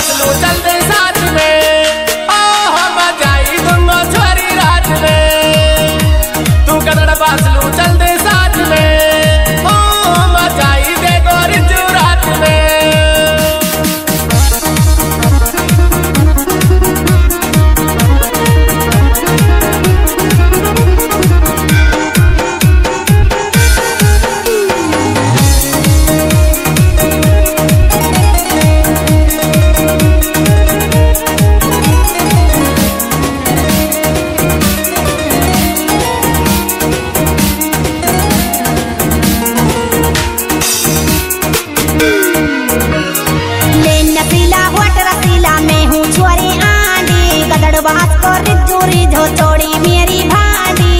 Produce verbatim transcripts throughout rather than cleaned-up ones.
बासलू चल दे साथ में ओ हम जाई दूंगा छोरी रात में तू कदड़ बासलू चल दे साथ में ओ हम जाई दे गोरी जो रात में बात को रिजूरी जो चोड़ी मेरी भांडी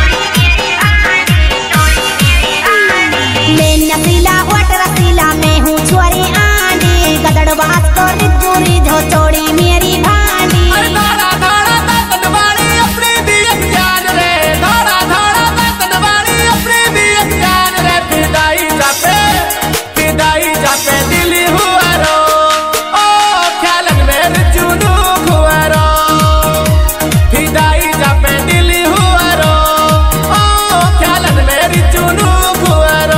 मैं नसीला वट रसीला मैं हूँ छोरी आंडी गदड़ बात को रिजूरी जो चोड़ी मेरी भांडी धड़ा धड़ा तन वाली अपनी भी एक जान रे धड़ा धड़ा तन वाली अपनी भी एक जान रे फिदाई जापे फिदाई जापे दिली हुआ रो ओ ख्यालन में रिजूनू हुआ रो फिदाई जापे दिली हुआ रो ओ ख्यालन में रिजूनू हुआ रो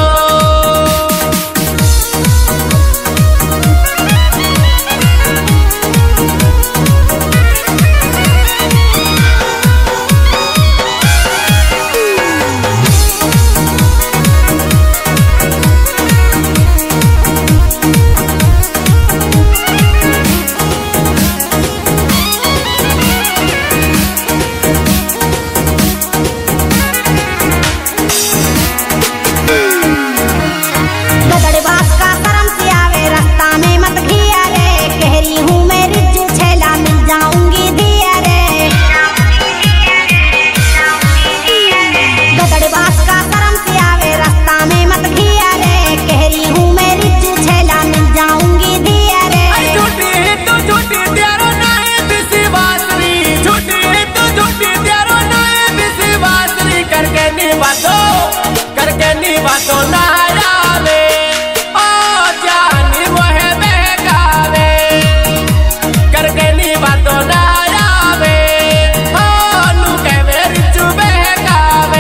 करके नी बातों ना आवे ओ जानी मोहे बहकावे करके नी बातों ना आवे ओ नू के मेरी चू बहकावे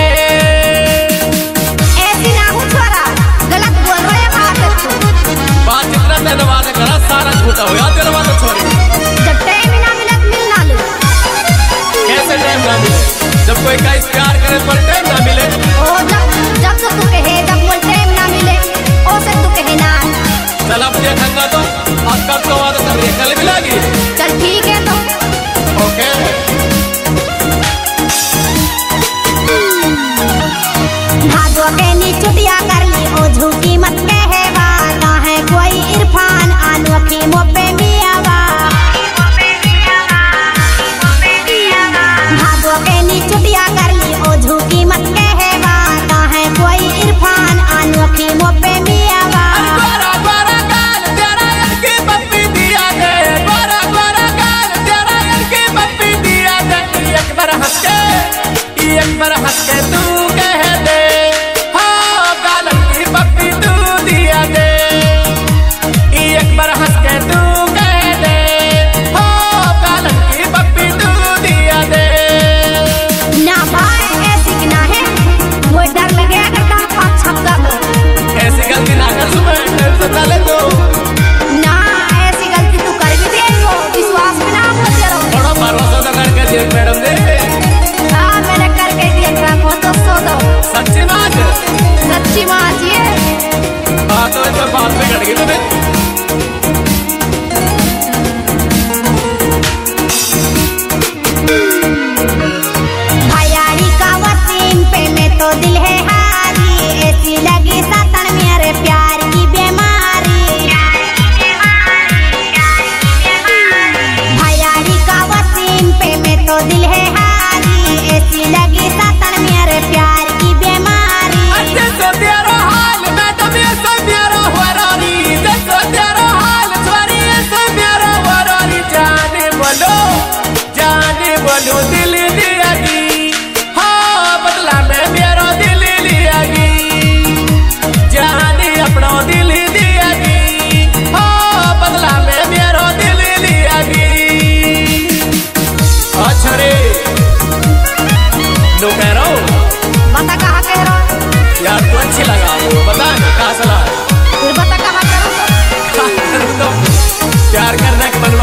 ऐसी ना हूँ छोरा गलत बोल रहे हैं बात तू बात जितना धन्यवाद करा सारा झूठा हो यार धन्यवाद छोरी जब टाइम ना मिले मिलना लो कैसे टाइम ना मिले जब कोई का प्यार करे पर टाइम ना मिले ओ जब जब तू कहे जब मुझे टाइम ना मिले ओ से तू कहे ना चल अब देखा तो अब कब तो वादा कर रही है कल मिलागी चल ठीक है तो ओके भादो के नी चुटिया कर ली ओ झूठी मत कहे वाला है कोई इरफान अनोखी मोपे मियावा भादो के नी चुटिया कर ली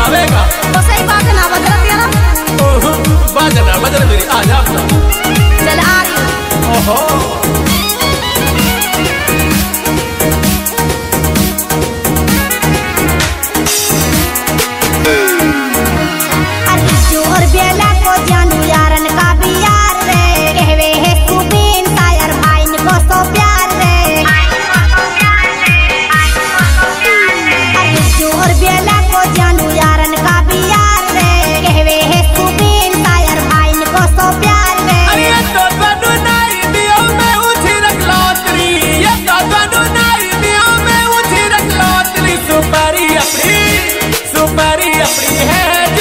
आवेगा तो सही बात ना बजरा तेरा। ओहो बाजना बजना मेरी आ जा चल आ रही। ओहो जोर बेला को जानू यारन का भी यार रे कहवे है सुबीन तायर भाई को सो प्यार रे। जोर बेला को जानू यारन का भी यार रे कहवे है सुबीन तायर भाई को सो प्यार रे। अरे तो तनु नाई दियो मैं उठी रख लौटरी ये तो तनु नाई दियो मैं उठी रख लौटरी सुपारी अपनी सुपारी अपनी है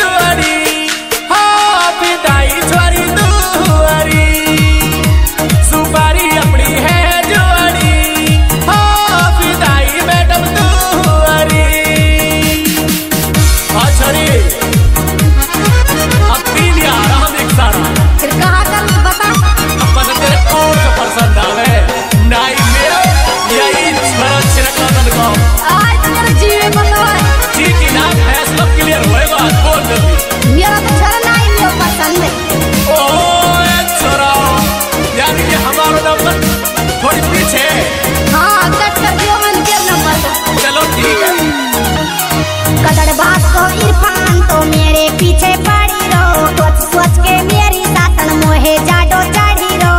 थोड़ी पीछे हाँ कट कर दियो मन के नंबर को। चलो ठीक है। कदर बात को इरफान तो मेरे पीछे पड़ी रो सोच सोच के मेरी सातन मोहे जाडो चढ़ी रो।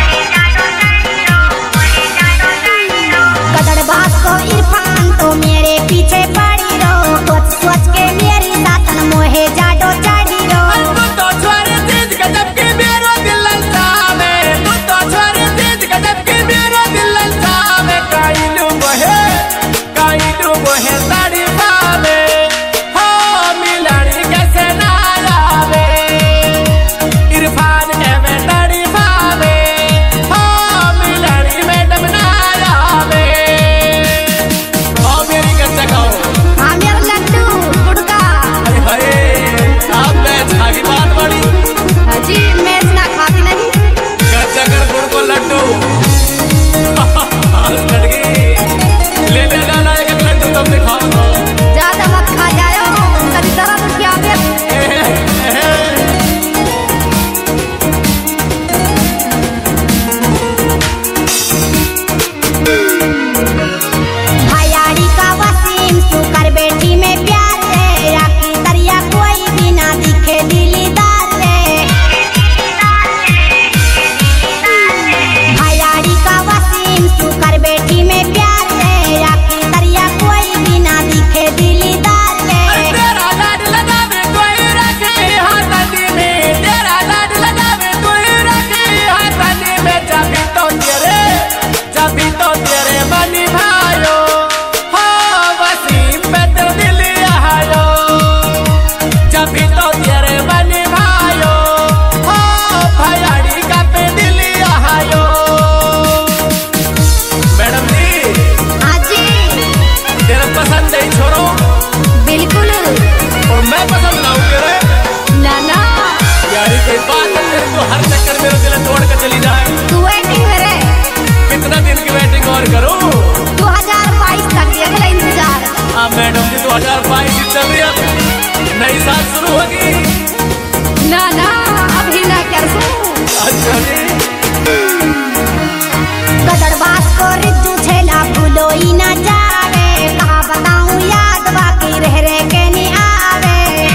कदर बात को इरफान तो मेरे पीछे पड़ी रो सोच सोच के मेरी सातन मोहे जाडो चढ़ी रो। तू तो छोरे तेज गजब के मेरो दिल ललचावे तू तो छोरे तेज गजब के मेरो दिल ललचावे काइलू मोहे काइलू मोहे ताड़ी पावे हो मिलानी कैसे ना आवे इरफान के में ताड़ी पावे हो मिलानी मैडम ना आवे ओ मेरी कच्चा खाओ हाँ मेरा लड्डू गुड़का। अरे हाय आप मैं झागी बात बड़ी जी मैं इतना खाती नहीं। कच्चा कर गुड़ को लड्डू लड़की ले ले जाना एक लड्डू तुमने खाओ ज्यादा मत खा जाओ कभी दर्द क्या दे। भैयाड़ी का वसीम सुकर बेटी में प्यार रे राखी दरिया कोई भी ना दिखे दिलीदार रे। भैयाड़ी का वसीम सुकर बेटी में प्यार रे राखी दरिया कोई भी ना दिखे दिलीदार रे। तेरा लाड लगावे कोई रखे हाथनी में तेरा लाड लगावे कोई रखे हाथनी में चाबी तो तेरे चाबी तो तेरे बनी भायो हो वसीम पे तेरे दिल आयो चाबी तो तेरे बनी भायो हो भैयाड़ी का पे दिल आयो। मैडम जी हाँ जी तेरा पसंद है छोरो बिल्कुल। और मैं पसंद ना हूँ तेरे ना ना यारी कोई बात है तेरे को हर चक्कर मेरे दिल तोड़ के चली जाए तू वेटिंग में रहे। कितना दिन की वेटिंग और करूं दो हजार बाईस तक अगला इंतजार। हाँ मैडम जी दो हजार बाईस चल रही है नई साल शुरू होगी ना ना अभी ना कर सू। अच्छा जी कदर बात को रिज्जू छेला भूलो ही ना जावे कहा बताऊं याद बाकी रह रह के नहीं आवे।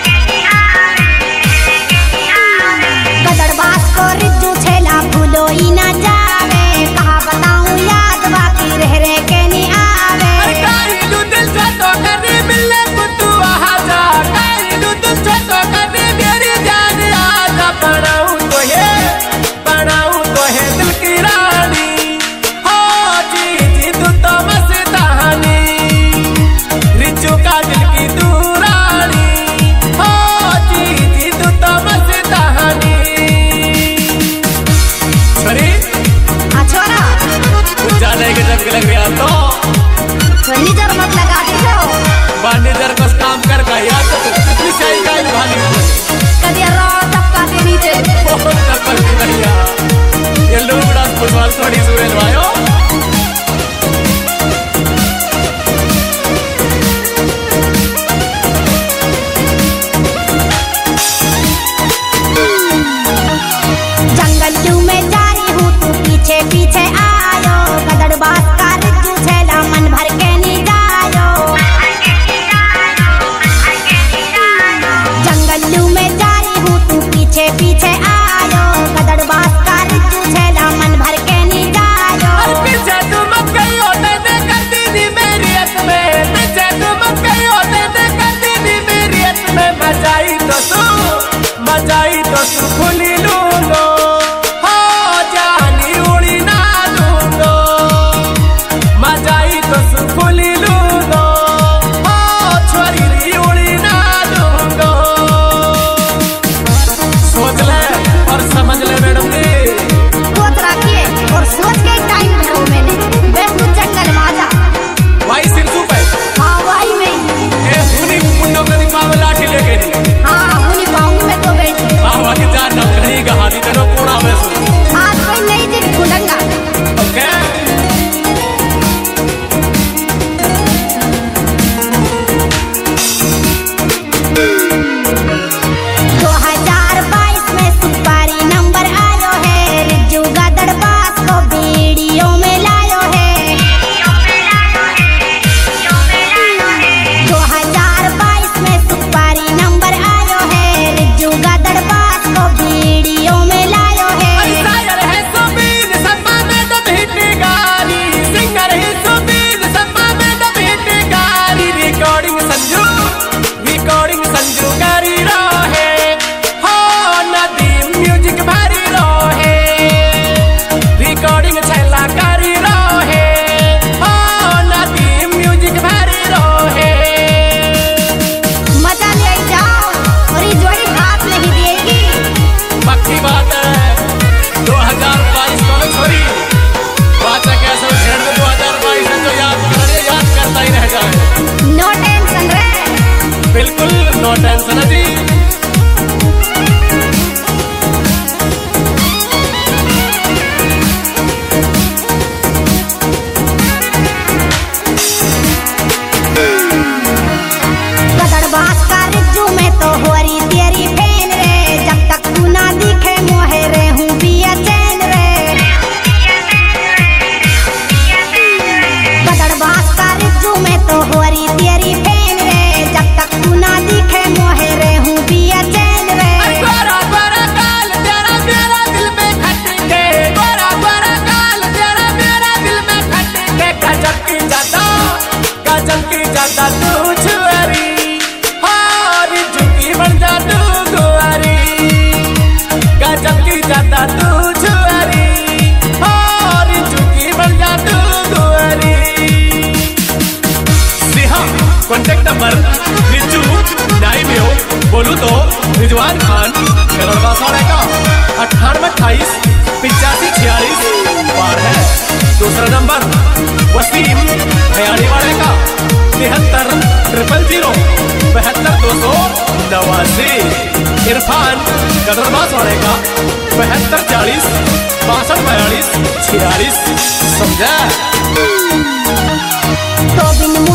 कदर बात को रिज्जू छेला भूलो ही ना जावे कहा बताऊं याद बाकी रह रह के नहीं आवे। काई दिल से तो करी मिलने को तू आ जा काई दिल से तो दो हजार बाईस में सुपारी नंबर आयो है, रिज्जू गदड़ बास को वीडियो में लायो है। दो हजार बाईस में सुपारी नंबर आयो है, रिज्जू गदड़ बास को वीडियो में लायो है। शायर है सुबीर सपा में दम हिट गारी, सिंगर है सुबीर सपा में दम हिट गारी। रिकॉर्डिंग संजू रिकॉर्डिंग संजू करी रहे हो, नदी म्यूजिक भरी रहे। रिकॉर्डिंग छैला करी रहे हो, नदी म्यूजिक भरी रहे। मजा ले जाओ और ये जोड़ी हाथ नहीं देगी। पक्की बात है, दो हजार बाईस को छोरी बात है कैसे घेर में दो हजार बाईस है, जो याद करे याद करता ही रह जाए। नो टेंशन रे, बिल्कुल नो टेंशन है जी। गदड़ बास का रिज्जू में तो हो रही तेरी फैन रे, जब तक तू ना दिखे मोहे रे हूँ पिया चैन रे। गदड़ बास का रिज्जू में तो हो रही तेरी फैन रे, जब तक तू ना दिखे मोहे रे हूँ पिया चैन रे। गोरा गोरा गाल तेरा मेरा दिल में खटके, गोरा गोरा गाल तेरा मेरा दिल में खटके। गजब की ज्यादा गजब की ज्यादा तू छुअरी, हारी झुकी बन जा तू गुआरी। गजब की ज्यादा तू छुअरी, हारी झुकी बन जा तू गुआरी। कॉन्टेक्ट नंबर रिज्जू नाइन में हो बोलू तो रिजवान खान गदड़बासौड़े का अट्ठानवे अट्ठाईस पिचासी छियालीस बार है। दूसरा नंबर वसीम हयाड़ी वाले का तिहत्तर ट्रिपल जीरो बहत्तर दो सौ नवासी। इरफान गदड़बासौड़े का बहत्तर चालीस बासठ बयालीस छियालीस। समझा? तो बिन